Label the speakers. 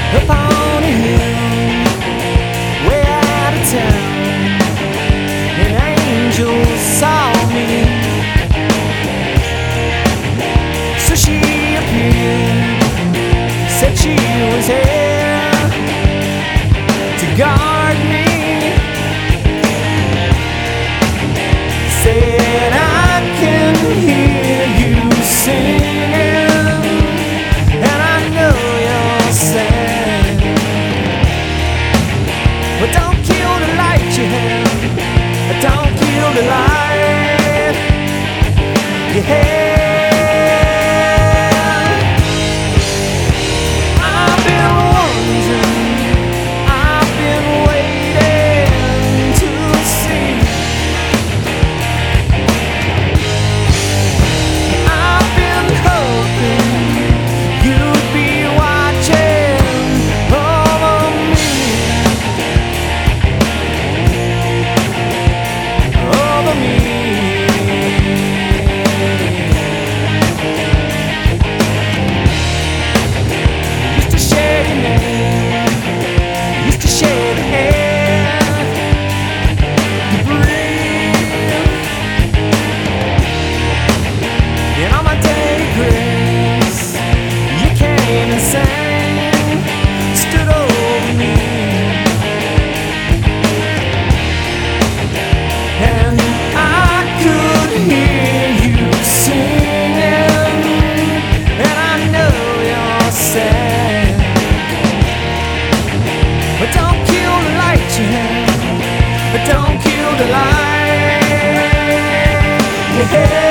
Speaker 1: up on a hill, way out of town. An angel saw me, so she appeared, said she was here to guard me. Said I can hear you singing, and I know you're sad, but don't kill the light you have, don't kill the light you have. I've been wondering, I've been waiting to see. I've been hoping you'd be watching over me, over me. Used to share your name, used to share the air you breathe. And on my day of grace, you came and sang, stood over me. And I could hear you singing, and I know you're sad, but don't kill the light you have, but don't kill the light you have.